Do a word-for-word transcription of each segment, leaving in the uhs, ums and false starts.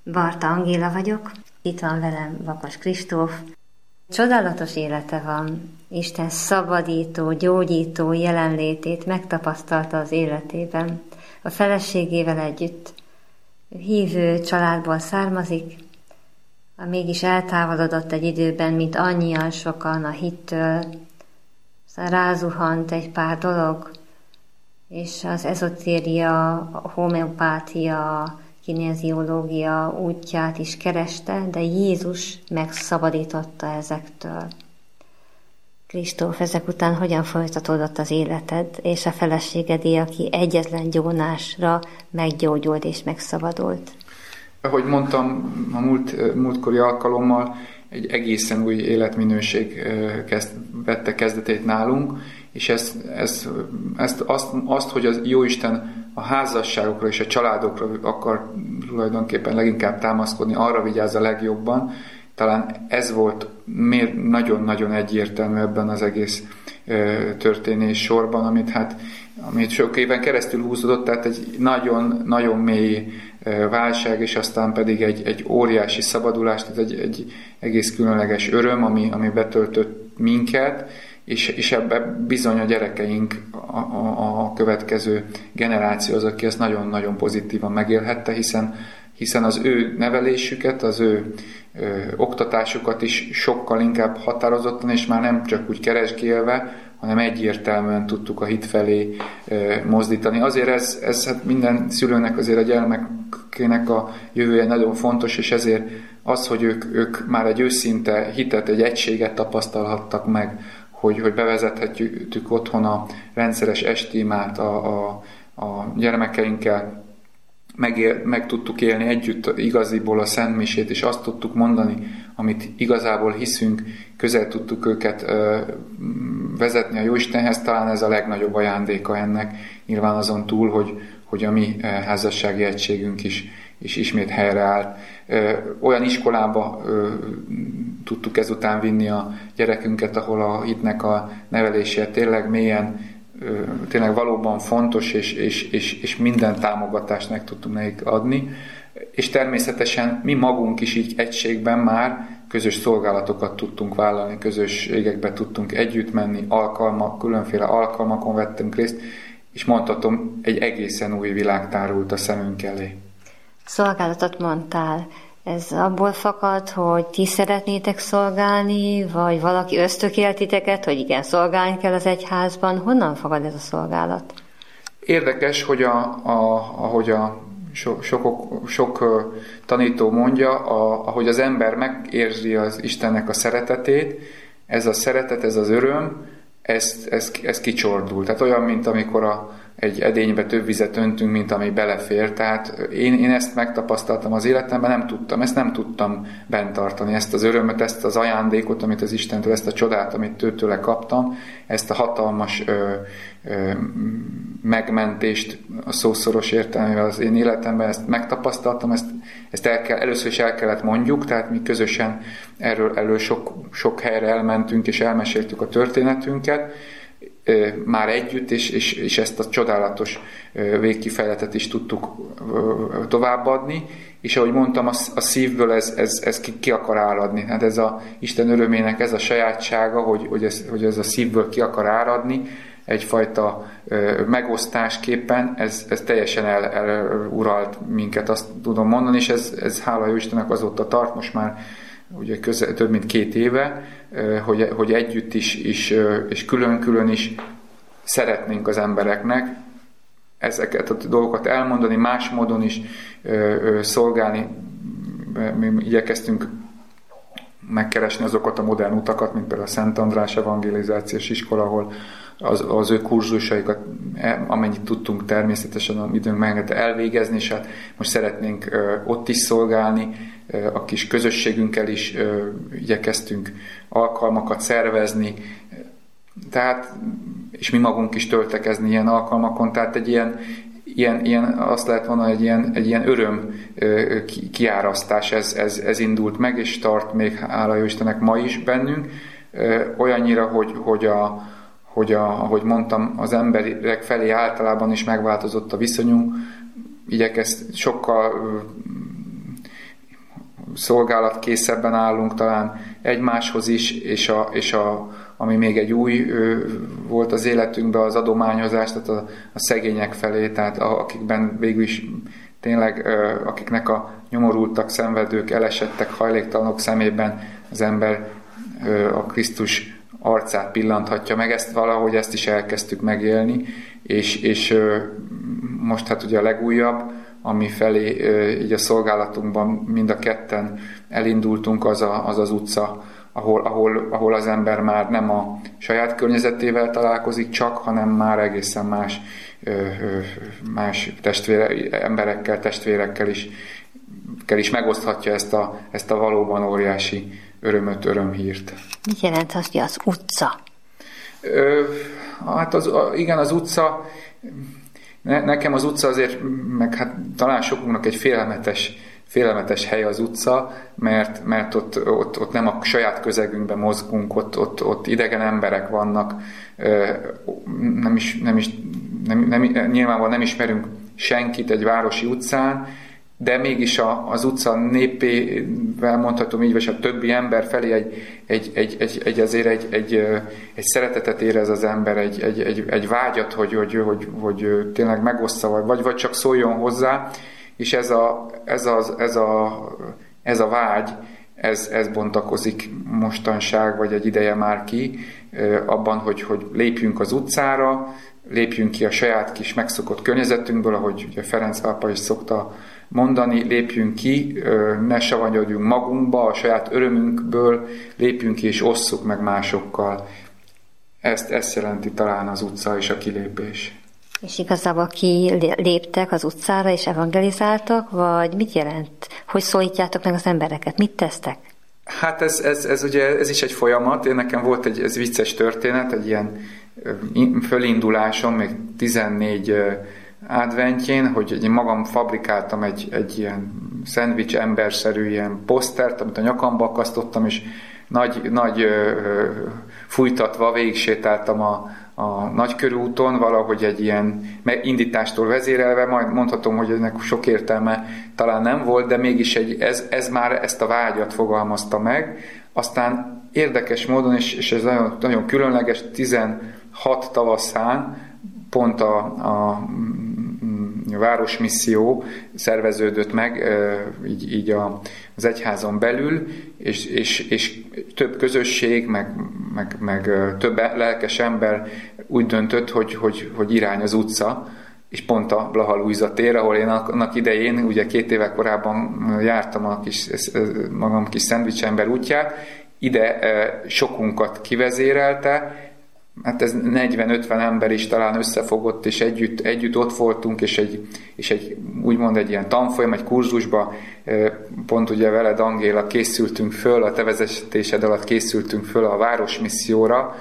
Barta Angéla vagyok, itt van velem Vakas Kristóf. Csodálatos élete van, Isten szabadító, gyógyító jelenlétét megtapasztalta az életében. A feleségével együtt hívő családból származik, mégis eltávolodott egy időben, mint annyian sokan a hittől, aztán rázuhant egy pár dolog, és az ezotéria, a homeopátia, a kinéziológia útját is kereste, de Jézus megszabadította ezektől. Kristóf, ezek után hogyan folytatódott az életed, és a feleségedé, aki egyetlen gyónásra meggyógyult és megszabadult? Ahogy mondtam, a múlt, múltkori alkalommal egy egészen új életminőség kezd, vette kezdetét nálunk, és ezt, ezt, ezt azt, azt, hogy az Jóisten a házasságokra és a családokra akar tulajdonképpen leginkább támaszkodni, arra vigyáz a legjobban, talán ez volt nagyon-nagyon egyértelmű ebben az egész történés sorban, amit hát amit sok éven keresztül húzódott, tehát egy nagyon-nagyon mély válság, és aztán pedig egy, egy óriási szabadulás, tehát egy, egy egész különleges öröm, ami, ami betöltött minket, és, és ebben bizony a gyerekeink, a, a, a következő generáció az, aki ezt nagyon-nagyon pozitívan megélhette, hiszen, hiszen az ő nevelésüket, az ő ö, oktatásukat is sokkal inkább határozottan, és már nem csak úgy keresgélve, hanem egyértelműen tudtuk a hit felé ö, mozdítani. Azért ez, ez hát minden szülőnek, azért a gyermekének a jövője nagyon fontos, és ezért az, hogy ők, ők már egy őszinte hitet, egy egységet tapasztalhattak meg, hogy, hogy bevezethetjük otthon a rendszeres estimát a, a, a gyermekeinkkel, meg, meg tudtuk élni együtt igaziból a szentmisét, és azt tudtuk mondani, amit igazából hiszünk, közel tudtuk őket ö, vezetni a Jóistenhez, talán ez a legnagyobb ajándéka ennek, nyilván azon túl, hogy, hogy a mi házassági egységünk is, is ismét helyreállt. Ö, olyan iskolába ö, tudtuk ezután vinni a gyerekünket, ahol a hitnek a nevelése tényleg mélyen, ö, tényleg valóban fontos, és, és, és, és minden támogatást meg tudtunk nekik adni. És természetesen mi magunk is így egységben már közös szolgálatokat tudtunk vállalni, közösségekbe tudtunk együtt menni, alkalmak, különféle alkalmakon vettünk részt, és mondhatom, egy egészen új világ tárult a szemünk elé. Szolgálatot mondtál. Ez abból fakad, hogy ti szeretnétek szolgálni, vagy valaki ösztökélt titeket, hogy igen, szolgálni kell az egyházban? Honnan fakad ez a szolgálat? Érdekes, hogy a, a, ahogy a sok, sok, sok tanító mondja, a, ahogy az ember megérzi az Istennek a szeretetét, ez a szeretet, ez az öröm, ez, ez, ez kicsordul. Tehát olyan, mint amikor a egy edénybe több vizet öntünk, mint ami belefér. Tehát én, én ezt megtapasztaltam az életemben, nem tudtam, ezt nem tudtam bent tartani, ezt az örömöt, ezt az ajándékot, amit az Istentől, ezt a csodát, amit tőle kaptam, ezt a hatalmas ö, ö, megmentést a szószoros értelmével az én életemben, ezt megtapasztaltam, ezt, ezt el kell, először is el kellett mondjuk, tehát mi közösen erről, erről sok, sok helyre elmentünk, és elmeséltük a történetünket, már együtt, és, és, és ezt a csodálatos végkifejletet is tudtuk továbbadni, és ahogy mondtam, a, a szívből ez, ez, ez ki, ki akar áradni. Hát ez a Isten örömének ez a sajátsága, hogy, hogy, ez, hogy ez a szívből ki akar áradni, egyfajta ö, megosztásképpen, ez, ez teljesen el, eluralt minket, azt tudom mondani, és ez, ez hála jó Istennek azóta tart, most már ugye közel, több mint két éve, hogy, hogy együtt is, is és külön-külön is szeretnénk az embereknek ezeket a dolgokat elmondani, más módon is szolgálni. Mi igyekeztünk megkeresni azokat a modern utakat, mint például a Szent András evangelizációs iskola, ahol az, az ő kurzusaikat, amennyit tudtunk természetesen a időnk megengedte elvégezni, és hát most szeretnénk ott is szolgálni, a kis közösségünkkel is igyekeztünk alkalmakat szervezni, tehát, és mi magunk is töltekezni ilyen alkalmakon, tehát egy ilyen, ilyen, ilyen azt lehet mondani, egy ilyen, egy ilyen öröm kiárasztás, ez, ez, ez indult meg, és tart még, hála jó Istennek, ma is bennünk, olyannyira, hogy, hogy a hogy a, ahogy mondtam, az emberek felé általában is megváltozott a viszonyunk, igyekez sokkal szolgálatkészebben állunk talán egymáshoz is, és, a, és a, ami még egy új ö, volt az életünkben, az adományozás, tehát a, a szegények felé, tehát a, akikben végül is tényleg, ö, akiknek a nyomorultak, szenvedők, elesettek, hajléktalanok szemében az ember ö, a Krisztus arcát pillanthatja meg, ezt valahogy ezt is elkezdtük megélni, és, és ö, most hát ugye a legújabb, ami felé ö, így a szolgálatunkban mind a ketten elindultunk, az a, az, az utca, ahol, ahol, ahol az ember már nem a saját környezetével találkozik csak, hanem már egészen más, ö, ö, más testvére, emberekkel, testvérekkel is, kell is megoszthatja ezt a, ezt a valóban óriási örömöt, örömhírt. Mit jelent az, hogy az utca? Ö, hát az, igen, az utca, ne, nekem az utca azért, meg hát talán sokunknak egy félelmetes, félelmetes hely az utca, mert, mert ott, ott, ott nem a saját közegünkben mozgunk, ott, ott, ott idegen emberek vannak, nem is, nem is, nem, nem, nyilvánvalóan nem ismerünk senkit egy városi utcán, de mégis a, az utca népével mondhatom így, vagy a többi ember felé egy, egy, egy, egy, egy azért egy, egy, egy szeretetet érez az ember, egy, egy, egy, egy vágyat, hogy, hogy, hogy, hogy tényleg megossza, vagy, vagy csak szóljon hozzá, és ez a, ez a, ez a, ez a vágy, ez, ez bontakozik mostanság, vagy egy ideje már ki, abban, hogy, hogy lépjünk az utcára, lépjünk ki a saját kis megszokott környezetünkből, ahogy ugye Ferenc pápa is szokta mondani, lépjünk ki, ne savanyodjunk magunkba, a saját örömünkből lépjünk ki és osszuk meg másokkal. Ezt, ezt jelenti talán az utca és a kilépés. És igazából kiléptek az utcára és evangelizáltak, vagy mit jelent? Hogy szólítjátok meg az embereket? Mit tesztek? Hát ez, ez, ez ugye ez is egy folyamat. Én nekem volt egy ez vicces történet, egy ilyen fölindulásom, még tizennégy adventjén, hogy én magam fabrikáltam egy, egy ilyen szendvics emberszerű ilyen posztert, amit a nyakamba akasztottam, és nagy, nagy ö, fújtatva végig sétáltam a, a Nagykörúton, valahogy egy ilyen indítástól vezérelve, majd mondhatom, hogy ennek sok értelme talán nem volt, de mégis egy, ez, ez már ezt a vágyat fogalmazta meg. Aztán érdekes módon, és, és ez nagyon, nagyon különleges, tizenhat tavaszán pont a, a, a városmisszió szerveződött meg így, így a, az egyházon belül, és, és, és több közösség, meg, meg, meg több lelkes ember úgy döntött, hogy, hogy, hogy irány az utca, és pont a Blaha Lujza tér, ahol én annak idején, ugye két éve korábban jártam a kis, magam kis szendvicsember útját, ide sokunkat kivezérelte, hát ez negyven-ötven ember is talán összefogott, és együtt, együtt ott voltunk, és egy, és egy úgymond egy ilyen tanfolyam, egy kurzusba, pont ugye veled, Angéla, készültünk föl, a te vezetésed alatt készültünk föl a városmisszióra,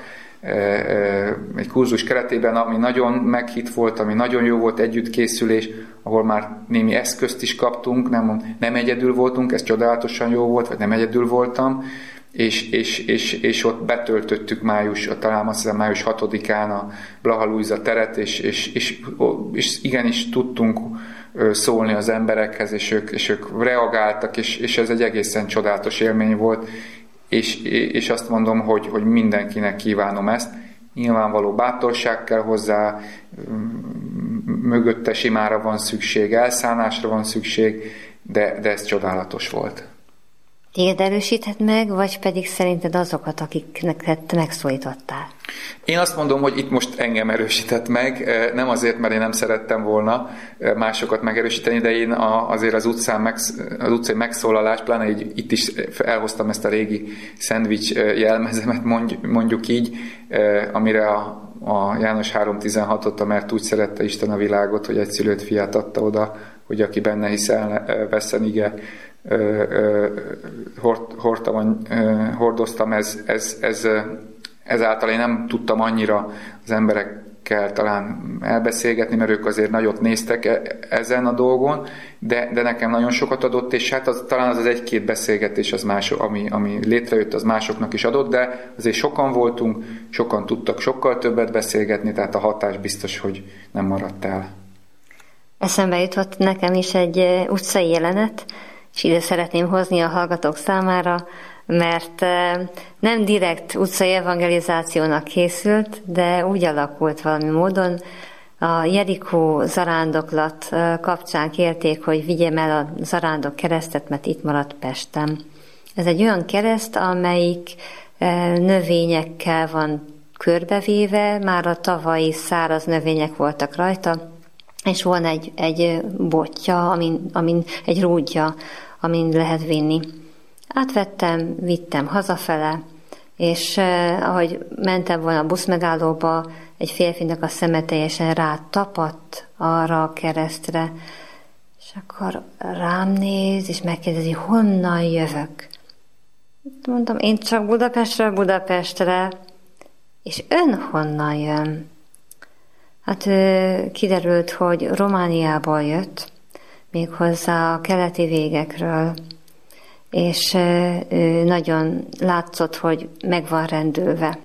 egy kurzus keretében, ami nagyon meghitt volt, ami nagyon jó volt, együttkészülés, ahol már némi eszközt is kaptunk, nem, nem egyedül voltunk, ez csodálatosan jó volt, vagy nem egyedül voltam, És, és, és, és ott betöltöttük május, talán azt hiszem május hatodikán a Blaha Lujza teret, és, és, és, és igenis tudtunk szólni az emberekhez, és ők, és ők reagáltak, és, és ez egy egészen csodálatos élmény volt, és, és azt mondom, hogy, hogy mindenkinek kívánom ezt. Nyilvánvaló bátorság kell hozzá, mögötte simára van szükség, elszánásra van szükség, de, de ez csodálatos volt. Téged erősíthet meg, vagy pedig szerinted azokat, akiknek te megszólítottál? Én azt mondom, hogy itt most engem erősített meg, nem azért, mert én nem szerettem volna másokat megerősíteni, de én azért az utcán, megsz, az utcai megszólalás, pláne így, itt is elhoztam ezt a régi szendvics jelmezemet, mondjuk így, amire a, a János három tizenhatot, mert úgy szerette Isten a világot, hogy egy szülött fiát adta oda, hogy aki benne hiszel, vesszen, ige, hordtam, hordoztam, ez, ez, ez, ezáltal én nem tudtam annyira az emberekkel talán elbeszélgetni, mert ők azért nagyot néztek ezen a dolgon, de, de nekem nagyon sokat adott, és hát az, talán az az egy-két beszélgetés, az más, ami, ami létrejött, az másoknak is adott, de azért sokan voltunk, sokan tudtak sokkal többet beszélgetni, tehát a hatás biztos, hogy nem maradt el. Eszembe jutott nekem is egy utcai jelenet. és ide szeretném hozni a hallgatók számára, mert nem direkt utcai evangelizációnak készült, de úgy alakult valami módon. A Jerikó zarándoklat kapcsán kérték, hogy vigyem el a zarándok keresztet, mert itt maradt Pesten. Ez egy olyan kereszt, amelyik növényekkel van körbevéve, már a tavalyi száraz növények voltak rajta, és van egy, egy botja, amin, amin, egy rúdja, amin lehet vinni. Átvettem, vittem hazafele, és eh, ahogy mentem volna a buszmegállóba, egy férfinak a szeme teljesen rátapadt arra a keresztre, és akkor rám néz, és megkérdezi, honnan jövök. Mondtam, én csak Budapestről Budapestre, és ön honnan jön? Hát kiderült, hogy Romániából jött, méghozzá a keleti végekről, és nagyon látszott, hogy meg van rendülve.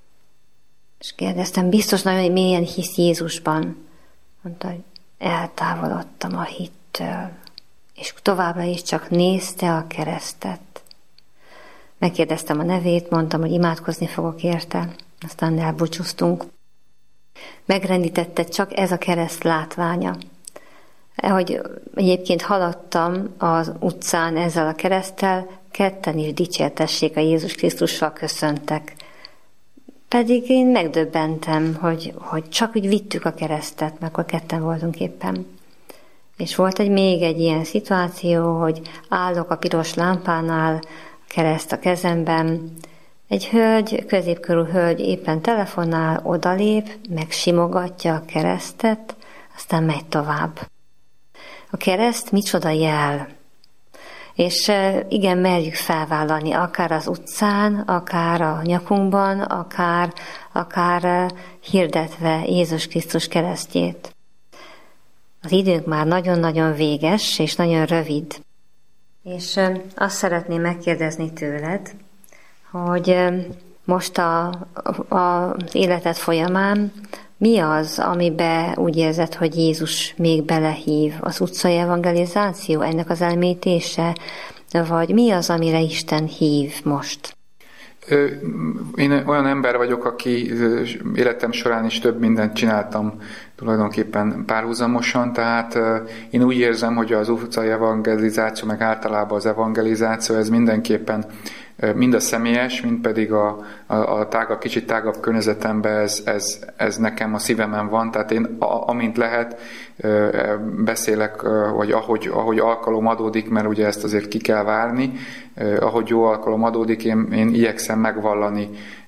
És kérdeztem, biztos nagyon mélyen hisz Jézusban. Mondta, hogy eltávolodtam a hittől, és továbbra is csak nézte a keresztet. Megkérdeztem a nevét, mondtam, hogy imádkozni fogok érte, aztán elbúcsúztunk. Megrendítette csak ez a kereszt látványa. Ahogy egyébként haladtam az utcán ezzel a kereszttel, ketten is dicsértessék a Jézus Krisztussal köszöntek. Pedig én megdöbbentem, hogy, hogy csak úgy vittük a keresztet, mert akkor ketten voltunk éppen. És volt egy még egy ilyen szituáció, hogy állok a piros lámpánál, kereszt a kezemben, egy hölgy, középkorú hölgy éppen telefonál, odalép, megsimogatja a keresztet, aztán megy tovább. A kereszt micsoda jel. És igen, merjük felvállalni, akár az utcán, akár a nyakunkban, akár, akár hirdetve Jézus Krisztus keresztjét. Az időnk már nagyon-nagyon véges, és nagyon rövid. És azt szeretném megkérdezni tőled, hogy most a, a, az életed folyamán mi az, amiben úgy érzed, hogy Jézus még belehív? Az utcai evangelizáció, ennek az elmélyítése, vagy mi az, amire Isten hív most? Én olyan ember vagyok, aki életem során is több mindent csináltam tulajdonképpen párhuzamosan, tehát én úgy érzem, hogy az utcai evangelizáció, meg általában az evangelizáció, ez mindenképpen mind a személyes, mind pedig a, a, a tágabb, kicsit tágabb környezetemben ez, ez, ez nekem a szívemen van, tehát én a, amint lehet beszélek, vagy ahogy, ahogy alkalom adódik, mert ugye ezt azért ki kell várni, ahogy jó alkalom adódik, én, én igyekszem megvallani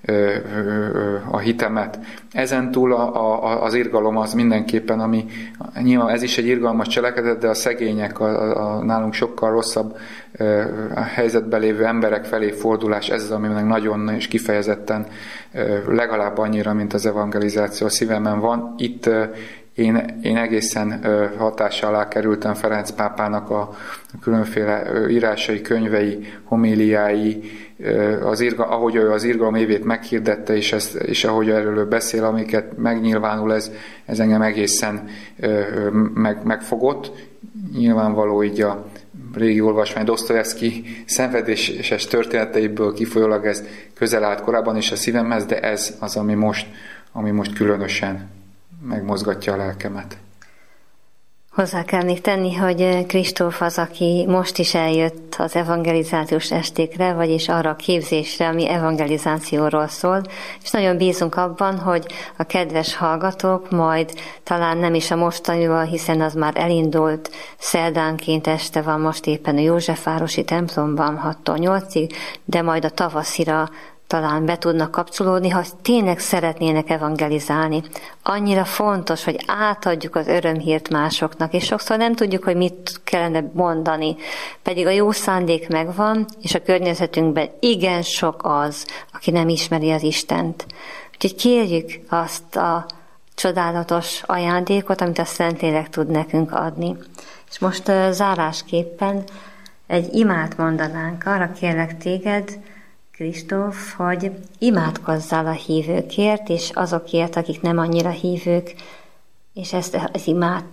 a hitemet. Ezentúl a, a, az irgalom az mindenképpen, ami nyilván ez is egy irgalmas cselekedet, de a szegények, a, a nálunk sokkal rosszabb a helyzetben lévő emberek felé fordulás, ez az, ami nagyon és kifejezetten legalább annyira, mint az evangelizáció a szívemen van. Itt Én, én egészen hatása alá kerültem Ferenc pápának a különféle írásai, könyvei, homíliái, az irga, ahogy ő az irgalom évét meghirdette, és, ezt, és ahogy erről beszél, amiket megnyilvánul, ez, ez engem egészen meg, megfogott. Nyilvánvaló így a régi olvasmány Dosztojevszky szenvedéses történeteiből kifolyólag ez közel állt korábban is a szívemhez, de ez az, ami most, ami most különösen megmozgatja a lelkemet. Hozzá kell még tenni, hogy Kristóf az, aki most is eljött az evangelizációs estékre, vagyis arra a képzésre, ami evangelizációról szól, és nagyon bízunk abban, hogy a kedves hallgatók majd talán nem is a mostanival, hiszen az már elindult, szerdánként este van most éppen a Józsefvárosi templomban hattól nyolcig, de majd a tavaszira talán be tudnak kapcsolódni, ha tényleg szeretnének evangelizálni. Annyira fontos, hogy átadjuk az örömhírt másoknak, és sokszor nem tudjuk, hogy mit kellene mondani, pedig a jó szándék megvan, és a környezetünkben igen sok az, aki nem ismeri az Istent. Úgyhogy kérjük azt a csodálatos ajándékot, amit a Szentlélek tud nekünk adni. És most uh, zárásképpen egy imát mondanánk. Arra kérlek téged, Kristóf, hogy imádkozzál a hívőkért, és azokért, akik nem annyira hívők, és ezt az imát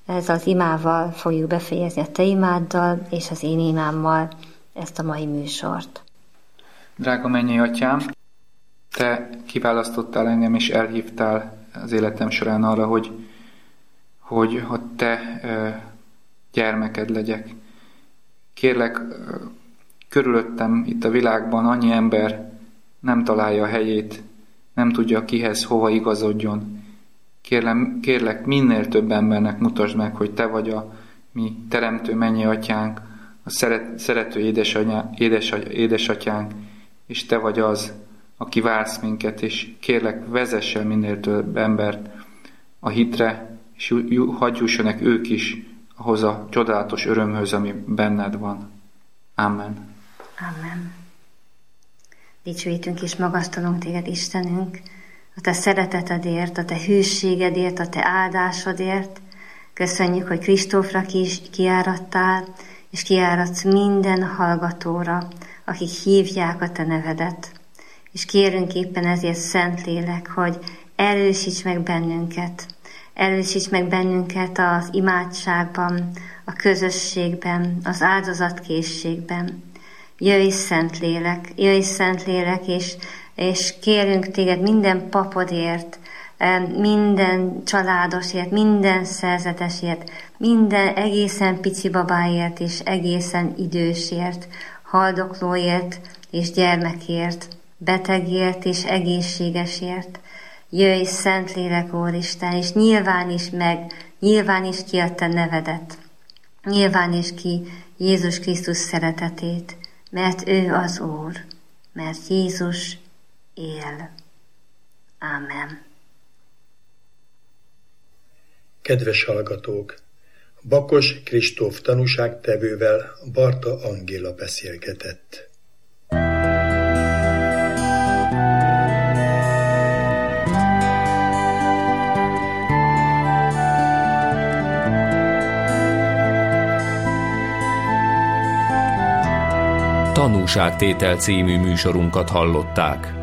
Ez az imával fogjuk befejezni, a te imáddal és az én imámmal ezt a mai műsort. Drága mennyei Atyám, te kiválasztottál engem és elhívtál az életem során arra, hogy, hogy ha te e, gyermeked legyek. Kérlek, e, körülöttem itt a világban annyi ember nem találja a helyét, nem tudja kihez, hova igazodjon. Kérlem, kérlek, minél több embernek mutasd meg, hogy te vagy a mi teremtő mennyei Atyánk, a szeret, szerető édesanyá, édes, édesatyánk, és te vagy az, aki vársz minket, és kérlek, vezess el minél több embert a hitre, és hagyj jussanak ők is ahhoz a csodálatos örömhöz, ami benned van. Amen. Amen. Dicsőítünk és magasztalunk téged, Istenünk, a te szeretetedért, a te hűségedért, a te áldásodért. Köszönjük, hogy Kristófra kiáradtál, és kiáradsz minden hallgatóra, akik hívják a te nevedet. És kérünk éppen ezért, Szentlélek, hogy erősíts meg bennünket, erősíts meg bennünket az imádságban, a közösségben, az áldozatkészségben. Jöjj, Szentlélek, jöjj, Szentlélek, és, és kérünk téged minden papodért, minden családosért, minden szerzetesért, minden egészen pici babáért és egészen idősért, haldoklóért és gyermekért, betegért és egészségesért. Jöjj, Szentlélek, Úristen, és nyilváníts meg, nyilváníts ki a te nevedet, nyilváníts ki Jézus Krisztus szeretetét, mert ő az Úr, mert Jézus él. Ámen. Kedves hallgatók! Bakos Kristóf tanúságtevővel Barta Angéla beszélgetett. Tanúságtétel című műsorunkat hallották.